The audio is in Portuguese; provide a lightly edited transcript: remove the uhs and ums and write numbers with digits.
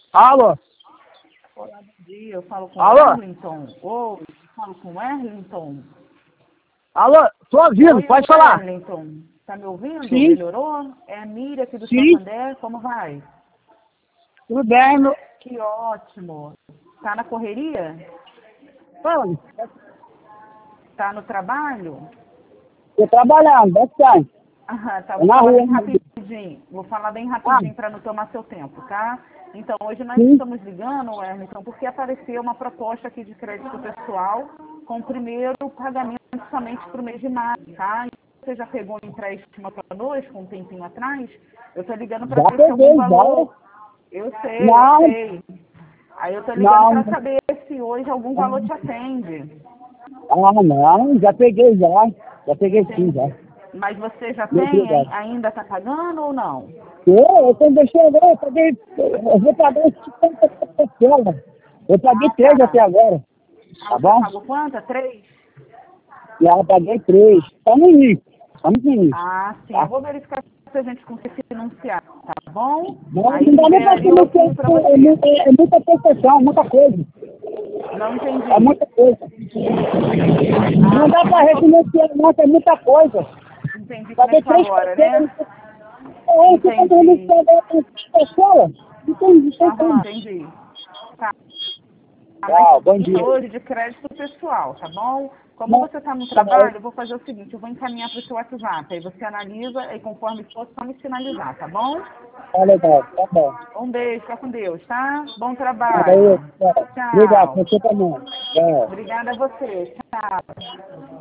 Alô? Olá, bom dia. Eu falo com o Alô? Erlington. Oi, eu falo com o Erlington. Alô? Tô ouvindo, Oi, pode falar. Erlington. Tá me ouvindo? Sim. Melhorou? É a Miriam aqui do Sim. Santander. Como vai? Tudo bem, meu... Que ótimo. Tá na correria? Fala. Tá no trabalho? Tô trabalhando, bastante. Ah, tá. Tô Vou na falar rua. bem rapidinho. Vou falar bem rapidinho para não tomar seu tempo, tá? Então, hoje nós Sim. estamos ligando, Erlington, porque apareceu uma proposta aqui de crédito pessoal com o primeiro pagamento somente para o mês de maio, tá? Você já pegou um empréstimo conosco um tempinho atrás? Eu tô ligando para Já ver se algum peguei, já. valor... Eu sei, eu Não, sei. Aí eu tô ligando não. para saber se hoje algum valor te atende. Não, já peguei, já. Já peguei sim, já. Entendi. Mas você já Meu tem, Deus. ainda está pagando ou não? Eu tô deixando agora, eu vou pagar esse 50 pessoas. Eu paguei Ah, 3 até tá. agora, Ah, tá você bom? pagou quanto? 3? E ela paguei 3. Tá no início, estamos no início, Ah, sim. Eu tá? vou verificar se a gente consegue financiar, tá bom? Não, Aí não dá nem pra liberaria um financiar, pouquinho para você. é muita prestação, muita coisa. Não É entendi. muita coisa. Ah, Não dá pra mas refinanciar, não, é muita coisa. entendi. Paguei Começou 3 agora, pessoas. né? Você tá querendo Entendi. pagar 3 pessoas? Não tem Aham, como. entendi. Tá. Mas Tchau, bom isso dia. hoje de crédito pessoal, tá bom? Como Não, você está no tá bom. trabalho, eu vou fazer o seguinte, eu vou encaminhar para o seu WhatsApp, aí você analisa e conforme for, só me sinalizar, tá bom? Tá legal, tá bom. Um beijo, fica com Deus, tá? Bom Tá aí, trabalho. tchau. Obrigado, Tchau. você também. Tchau. Obrigada a você. Tchau.